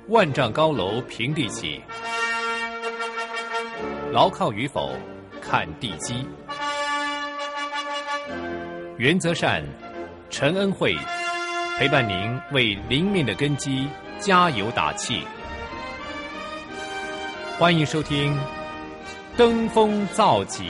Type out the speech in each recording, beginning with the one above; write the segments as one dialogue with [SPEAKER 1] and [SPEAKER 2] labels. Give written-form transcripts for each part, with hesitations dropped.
[SPEAKER 1] 万丈高楼平地起，牢靠与否看地基。原则善，陈恩惠陪伴您为灵命的根基加油打气。欢迎收听《登峰造极》。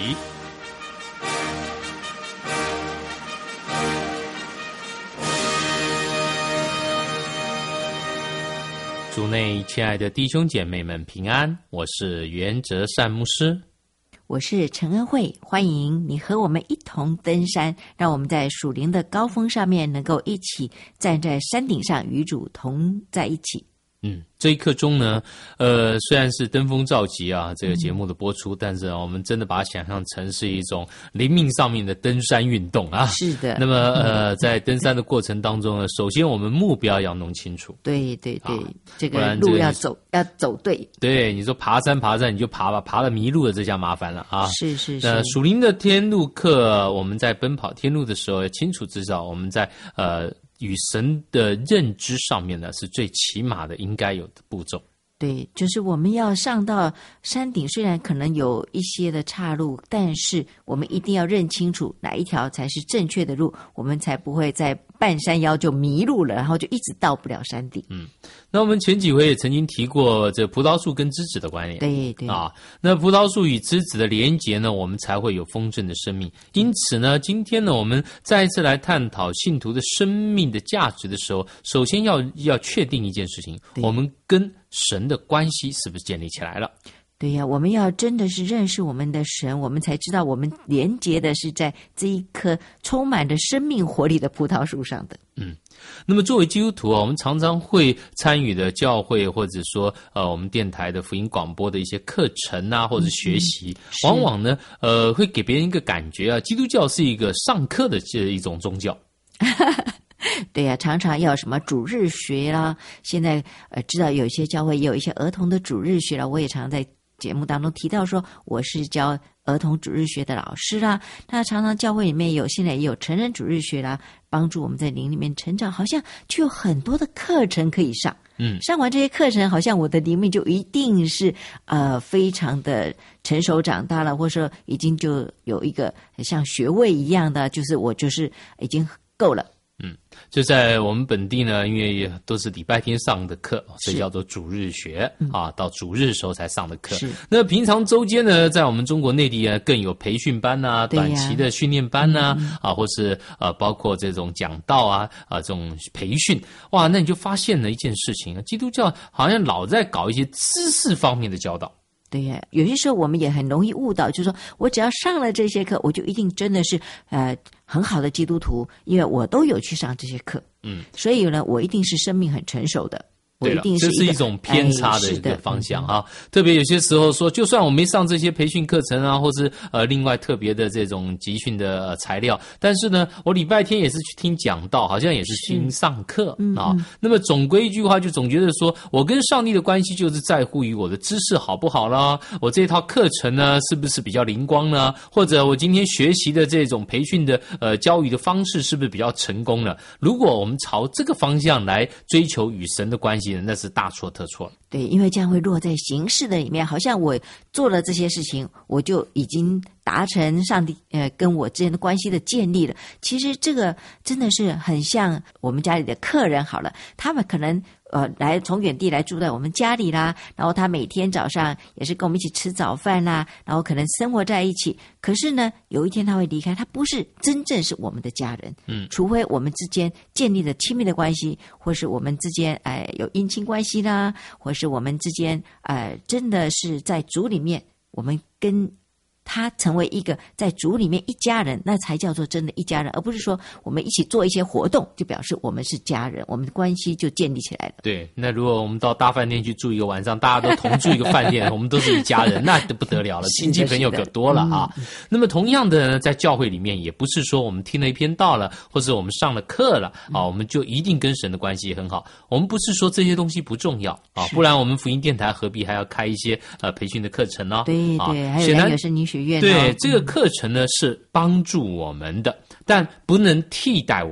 [SPEAKER 1] 主内亲爱的弟兄姐妹们平安，我是原则善牧师，
[SPEAKER 2] 我是陈恩惠，欢迎你和我们一同登山，让我们在属灵的高峰上面能够一起站在山顶上与主同在一起。
[SPEAKER 1] 这一刻钟呢，虽然是登峰造极啊，这个节目的播出，但是我们真的把它想象成是一种灵命上面的登山运动啊。
[SPEAKER 2] 是的。
[SPEAKER 1] 那么在登山的过程当中呢，首先我们目标要弄清楚。
[SPEAKER 2] 对，这个路要走对。
[SPEAKER 1] 对，你说爬山你就爬吧，爬了迷路了，这下麻烦了啊。
[SPEAKER 2] 是。
[SPEAKER 1] 属灵的天路客，我们在奔跑天路的时候，要清楚知道我们在与神的认知上面呢，是最起码的应该有的步骤。
[SPEAKER 2] 对，就是我们要上到山顶，虽然可能有一些的岔路，但是我们一定要认清楚哪一条才是正确的路，我们才不会在半山腰就迷路了，然后就一直到不了山顶。
[SPEAKER 1] 那我们前几回也曾经提过这葡萄树跟枝子的关联。
[SPEAKER 2] 对
[SPEAKER 1] 啊，那葡萄树与枝子的连结呢，我们才会有丰盛的生命。因此呢，今天呢，我们再一次来探讨信徒的生命的价值的时候，首先要确定一件事情，我们跟神的关系是不是建立起来了？
[SPEAKER 2] 对呀，我们要真的是认识我们的神，我们才知道我们连结的是在这一棵充满着生命活力的葡萄树上的。
[SPEAKER 1] 那么作为基督徒啊，我们常常会参与的教会或者说我们电台的福音广播的一些课程啊，或者学习，往往呢会给别人一个感觉啊，基督教是一个上课的这一种宗教。
[SPEAKER 2] 对呀，常常要什么主日学啦，现在知道有一些教会也有一些儿童的主日学啦，我也常在节目当中提到说我是教儿童主日学的老师啦。那常常教会里面现在也有成人主日学啦，帮助我们在灵里面成长，好像就有很多的课程可以上。上完这些课程，好像我的灵命就一定是非常的成熟长大了，或者说已经就有一个像学位一样的，就是我就是已经够了。
[SPEAKER 1] 就在我们本地呢，因为都是礼拜天上的课，所以叫做主日学啊，到主日的时候才上的课。那平常周间呢，在我们中国内地呢，更有培训班啊，短期的训练班啊，或是包括这种讲道啊，这种培训。哇，那你就发现了一件事情，基督教好像老在搞一些知识方面的教导。
[SPEAKER 2] 对呀，有些时候我们也很容易误导，就是说我只要上了这些课，我就一定真的是很好的基督徒，因为我都有去上这些课。所以呢，我一定是生命很成熟的。
[SPEAKER 1] 对了，这是一种偏差的一个方向啊。特别有些时候说，就算我没上这些培训课程啊，或是另外特别的这种集训的材料，但是呢，我礼拜天也是去听讲道，好像也是听上课啊。那么总归一句话，就总觉得说我跟上帝的关系就是在乎于我的知识好不好啦，我这套课程呢是不是比较灵光呢？或者我今天学习的这种培训的教育的方式是不是比较成功了？如果我们朝这个方向来追求与神的关系，那是大错特错。
[SPEAKER 2] 对，因为这样会落在形式的里面，好像我做了这些事情，我就已经达成上帝跟我之间的关系的建立了。其实这个真的是很像我们家里的客人好了，他们可能来从远地来住在我们家里啦，然后他每天早上也是跟我们一起吃早饭啦，然后可能生活在一起。可是呢，有一天他会离开，他不是真正是我们的家人。除非我们之间建立了亲密的关系，或是我们之间有姻亲关系啦，或是我们之间真的是在主里面，我们跟他成为一个在主里面一家人，那才叫做真的一家人，而不是说我们一起做一些活动就表示我们是家人，我们的关系就建立起来了。
[SPEAKER 1] 对，那如果我们到大饭店去住一个晚上，大家都同住一个饭店，我们都是一家人，那就不得了了，亲戚朋友可多了啊。那么同样的呢，在教会里面也不是说我们听了一篇道了，或者我们上了课了啊，我们就一定跟神的关系很好。我们不是说这些东西不重要啊，不然我们福音电台何必还要开一些培训的课程呢？
[SPEAKER 2] 对对，还有人有圣经学院。
[SPEAKER 1] 对，这个课程呢是帮助我们的，但不能替代我们。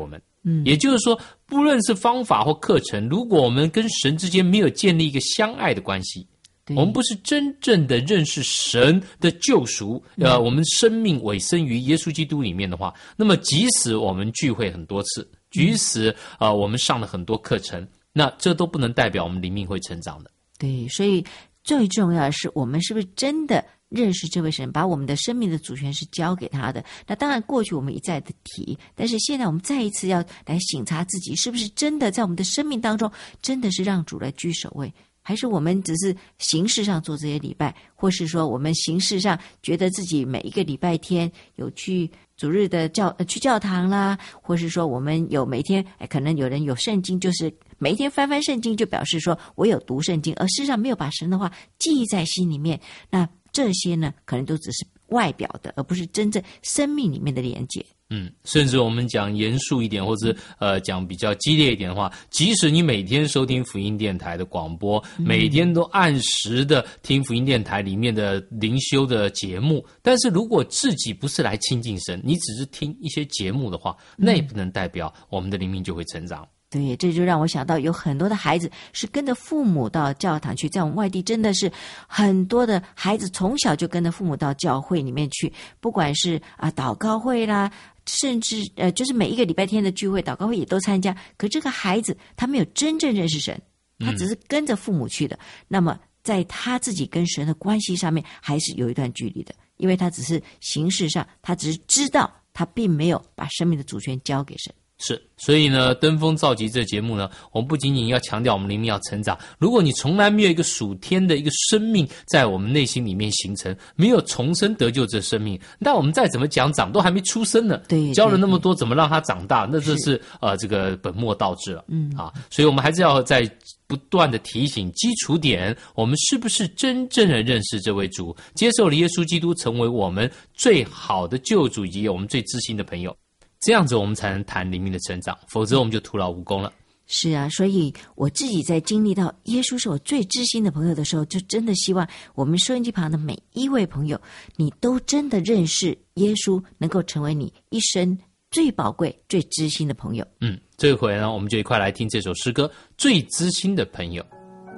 [SPEAKER 1] 也就是说，不论是方法或课程，如果我们跟神之间没有建立一个相爱的关系，我们不是真正的认识神的救赎，我们生命委身于耶稣基督里面的话，那么即使我们聚会很多次，即使我们上了很多课程，那这都不能代表我们灵命会成长的。
[SPEAKER 2] 对，所以最重要的是，我们是不是真的认识这位神，把我们的生命的主权是交给他的。那当然过去我们一再的提，但是现在我们再一次要来省察自己，是不是真的在我们的生命当中真的是让主来居首位，还是我们只是形式上做这些礼拜，或是说我们形式上觉得自己每一个礼拜天有去主日的去教堂啦，或是说我们有每天可能有人有圣经，就是每一天翻翻圣经就表示说我有读圣经，而事实上没有把神的话记忆在心里面，那这些呢可能都只是外表的，而不是真正生命里面的连结。
[SPEAKER 1] 甚至我们讲严肃一点，或者讲比较激烈一点的话，即使你每天收听福音电台的广播，每天都按时的听福音电台里面的灵修的节目，但是如果自己不是来亲近神，你只是听一些节目的话，那也不能代表我们的灵命就会成长。
[SPEAKER 2] 对，这就让我想到有很多的孩子是跟着父母到教堂去，在我们外地真的是很多的孩子从小就跟着父母到教会里面去，不管是祷告会啦，甚至就是每一个礼拜天的聚会祷告会也都参加，可这个孩子他没有真正认识神，他只是跟着父母去的，那么在他自己跟神的关系上面还是有一段距离的，因为他只是形式上，他只是知道，他并没有把生命的主权交给神。
[SPEAKER 1] 是，所以呢，登峰造极这节目呢，我们不仅仅要强调我们灵命要成长，如果你从来没有一个属天的一个生命在我们内心里面形成，没有重生得救这生命，那我们再怎么讲长都还没出生呢。
[SPEAKER 2] 对，
[SPEAKER 1] 教了那么多，怎么让他长大？那这是这个本末倒置了。所以我们还是要在不断的提醒基础点，我们是不是真正的认识这位主，接受了耶稣基督成为我们最好的救主，以及我们最知心的朋友。这样子我们才能谈灵命的成长，否则我们就徒劳无功了。
[SPEAKER 2] 是啊，所以我自己在经历到耶稣是我最知心的朋友的时候，就真的希望我们收音机旁的每一位朋友，你都真的认识耶稣，能够成为你一生最宝贵最知心的朋友。
[SPEAKER 1] 这回呢，我们就一块来听这首诗歌《最知心的朋友》。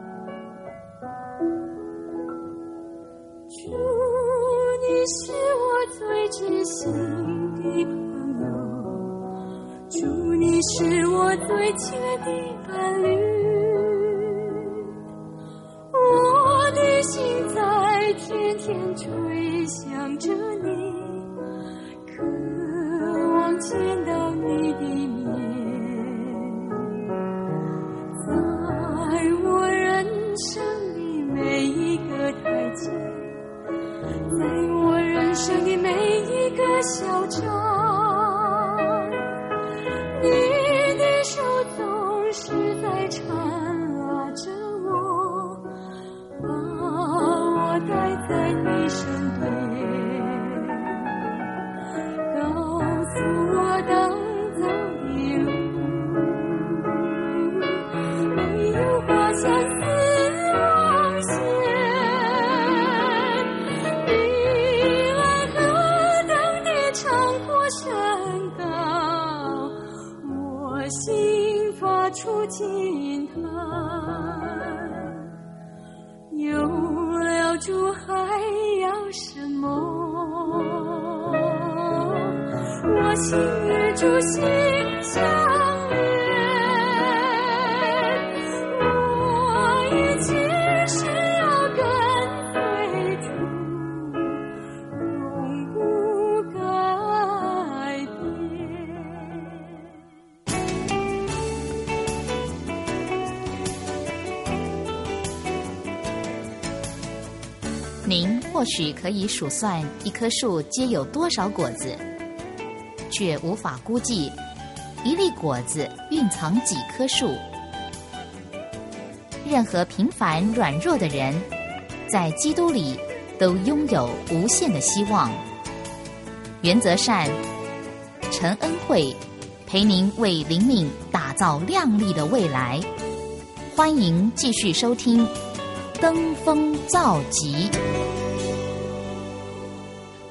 [SPEAKER 3] 主，你是我最知心的朋友，主，你是我最亲爱的伴侣，我的心在天天吹响着你，渴望见到你的面，在我人生的每一个台阶，在我人生的每一个小站，你的手总是在缠拉着我，把我带在你身边，告诉我当走的路，没有花相思望线，你来何等的长阔深高，我心发出惊叹，有了主还要什么？我心与主心相连，我一切是要跟随主，永不改变。
[SPEAKER 4] 您或许可以数算一棵树结有多少果子，却无法估计一粒果子蕴藏几棵树。任何平凡软弱的人，在基督里都拥有无限的希望。原则善，陈恩惠陪您为灵命打造亮丽的未来。欢迎继续收听登峰造极。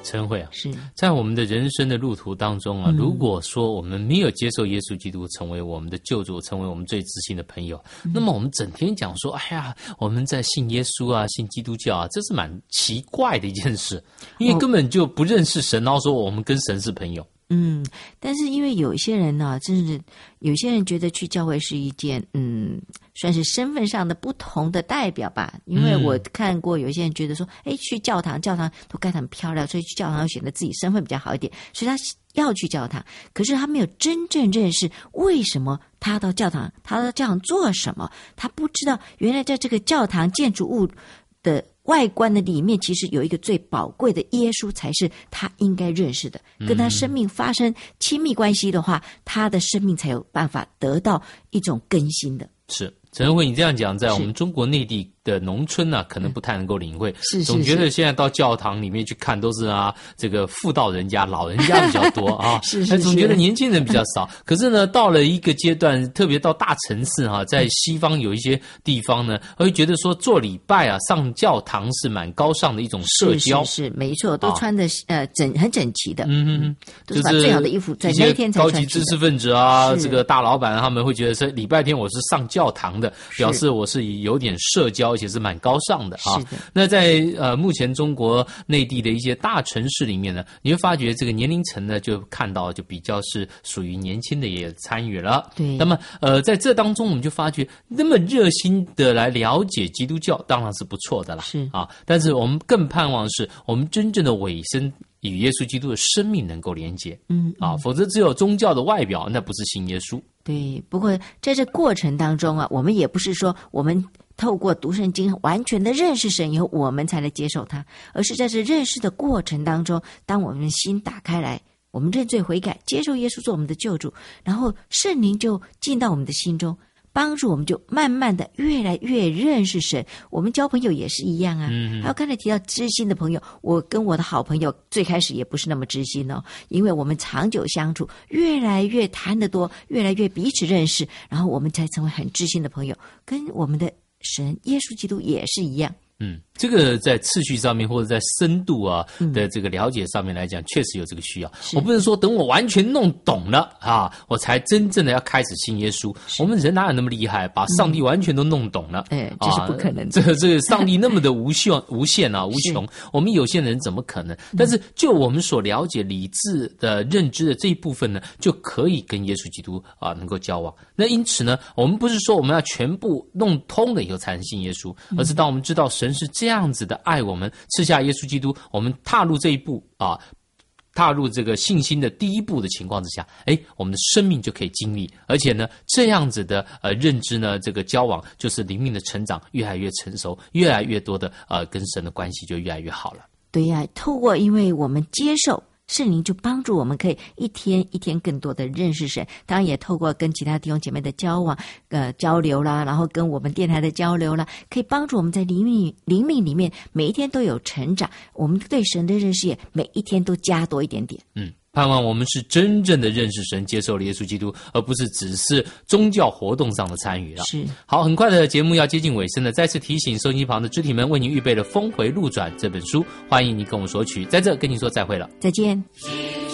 [SPEAKER 1] 陈慧啊，
[SPEAKER 2] 是
[SPEAKER 1] 在我们的人生的路途当中啊，如果说我们没有接受耶稣基督成为我们的救主，成为我们最知心的朋友，那么我们整天讲说，哎呀，我们在信耶稣啊，信基督教啊，这是蛮奇怪的一件事，因为根本就不认识神，然后说我们跟神是朋友。
[SPEAKER 2] 但是因为有一些人呢，真是有些人觉得去教会是一件算是身份上的不同的代表吧。因为我看过有一些人觉得说，去教堂都盖得很漂亮，所以去教堂显得自己身份比较好一点，所以他要去教堂。可是他没有真正认识为什么他到教堂做什么，他不知道原来在这个教堂建筑物的外观的里面，其实有一个最宝贵的耶稣才是他应该认识的，跟他生命发生亲密关系的话，他的生命才有办法得到一种更新的。
[SPEAKER 1] 是陈恩惠，你这样讲，在我们中国内地的农村呢，可能不太能够领会，总觉得现在到教堂里面去看都是这个妇道人家、老人家比较多啊，总觉得年轻人比较少。可是呢，到了一个阶段，特别到大城市在西方有一些地方呢，会觉得说做礼拜上教堂是蛮高尚的一种社交，
[SPEAKER 2] 是没错，都穿的很整齐的，都是把
[SPEAKER 1] 就是
[SPEAKER 2] 最好的衣服在那天才穿。
[SPEAKER 1] 高级知识分子啊，这个大老板他们会觉得说礼拜天我是上教堂的，表示我是有点社交，而且是蛮高尚的啊。那在目前中国内地的一些大城市里面呢，你会发觉这个年龄层呢，就看到就比较是属于年轻的也参与了。
[SPEAKER 2] 对，
[SPEAKER 1] 那么在这当中我们就发觉，那么热心的来了解基督教，当然是不错的啦。
[SPEAKER 2] 是啊，
[SPEAKER 1] 但是我们更盼望是我们真正的委身与耶稣基督的生命能够连接。否则只有宗教的外表，那不是信耶稣。
[SPEAKER 2] 对，不过在这过程当中我们也不是说我们透过读圣经完全的认识神以后，我们才来接受他，而是在这认识的过程当中，当我们心打开来，我们认罪悔改，接受耶稣做我们的救主，然后圣灵就进到我们的心中，帮助我们就慢慢的越来越认识神。我们交朋友也是一样啊。还有刚才提到知心的朋友，我跟我的好朋友最开始也不是那么知心哦，因为我们长久相处，越来越谈得多，越来越彼此认识，然后我们才成为很知心的朋友。跟我们的神耶稣基督也是一样。
[SPEAKER 1] 这个在次序上面或者在深度的这个了解上面来讲，确实有这个需要。我不是说等我完全弄懂了我才真正的要开始信耶稣。我们人哪有那么厉害，把上帝完全都弄懂了？
[SPEAKER 2] 这是不可能
[SPEAKER 1] 的。这个上帝那么的无限无穷，我们有限人怎么可能？但是就我们所了解理智的认知的这一部分呢，就可以跟耶稣基督能够交往。那因此呢，我们不是说我们要全部弄通了以后才能信耶稣，而是当我们知道神是这样子的爱我们，赐下耶稣基督，我们踏入这一步踏入这个信心的第一步的情况之下，我们的生命就可以经历，而且呢，这样子的认知呢，这个交往就是灵命的成长，越来越成熟，越来越多的跟神的关系就越来越好了。
[SPEAKER 2] 对呀，透过因为我们接受圣灵，就帮助我们可以一天一天更多的认识神，当然也透过跟其他弟兄姐妹的交往交流啦，然后跟我们电台的交流啦，可以帮助我们在灵命里面每一天都有成长，我们对神的认识也每一天都加多一点点。
[SPEAKER 1] 盼望我们是真正的认识神，接受了耶稣基督，而不是只是宗教活动上的参与了。
[SPEAKER 2] 是。
[SPEAKER 1] 好，很快的节目要接近尾声了，再次提醒收音机旁的肢体们，为您预备了《峰回路转》这本书，欢迎你跟我们索取，在这跟您说再会了，
[SPEAKER 2] 再见。